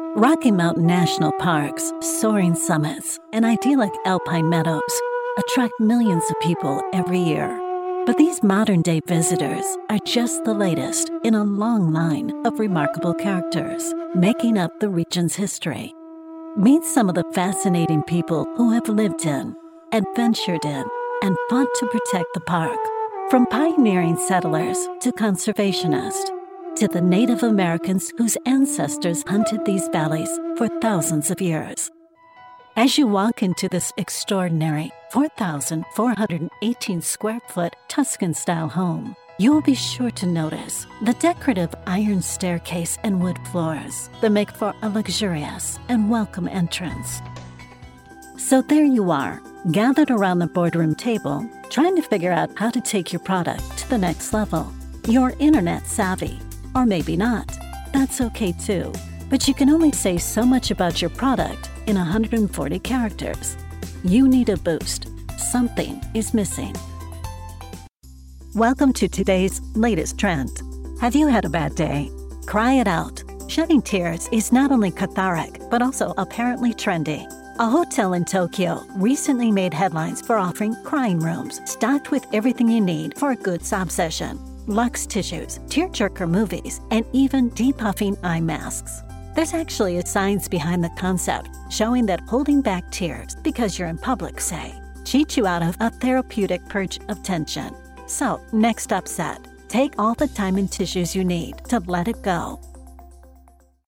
Rocky Mountain National Park's soaring summits and idyllic alpine meadows attract millions of people every year. But these modern-day visitors are just the latest in a long line of remarkable characters making up the region's history. Meet some of the fascinating people who have lived in, adventured in, and fought to protect the park. From pioneering settlers to conservationists, to the Native Americans whose ancestors hunted these valleys for thousands of years. As you walk into this extraordinary 4,418 square foot Tuscan-style home, you will be sure to notice the decorative iron staircase and wood floors that make for a luxurious and welcome entrance. So there you are, gathered around the boardroom table, trying to figure out how to take your product to the next level. You're internet savvy, or maybe not. That's okay too. But you can only say so much about your product in 140 characters. You need a boost. Something is missing. Welcome to today's latest trend. Have you had a bad day? Cry it out. Shedding tears is not only cathartic, but also apparently trendy. A hotel in Tokyo recently made headlines for offering crying rooms stocked with everything you need for a good sob session. Luxe tissues, tearjerker movies, and even depuffing eye masks. There's actually a science behind the concept showing that holding back tears because you're in public, say, cheats you out of a therapeutic purge of tension. So, next upset, take all the time and tissues you need to let it go